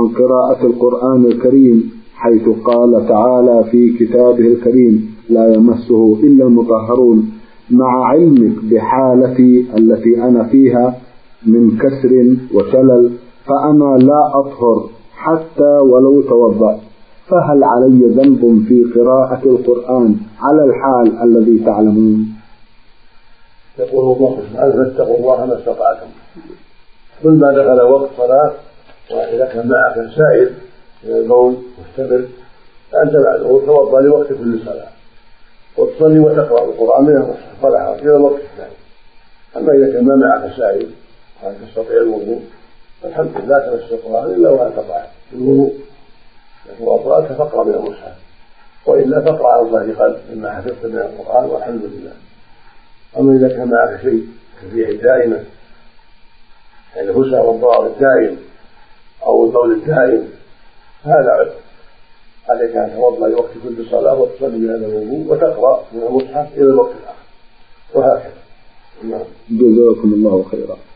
عن قراءة القرآن الكريم، حيث قال تعالى في كتابه الكريم: لا يمسه إلا المطهرون، مع علمك بحالتي التي أنا فيها من كسر وشلل، فأنا لا أطهر حتى ولو توضأت، فهل علي ذنب في قراءة القرآن على الحال الذي تعلمون؟ يقول الله سبحانه: فاتقوا الله ما استطعتم. كل ما دخل وقت صلاة وإذا كان معك سائل من البول مستمر فأنت بعده توضأ لوقت كل صلاة وتصلي وتقرأ القرآن من المصحف فلا حرج إلى الوقت الثاني. أما إذا كان ما معك سائل وأن تستطيع الوضوء فالحمد لله لا تمس القرآن إلا وأن تقرأ الوضوء، وأطلعت فقرأ من المصحف، وإلا فقرأ على ظهر قلب مما حفظت من القرآن والحمد لله. أما إذا كان معك شيء كالريح الدائمة يعني الهسع والضرر الدائم أو البول الدائم هذا عذر، عليك أن تتوضأ لوقت كل صلاة وتصلي بهذا الوضوء وتقرأ من المصحف إلى الوقت الآخر، وهكذا. جزاكم الله خيرا.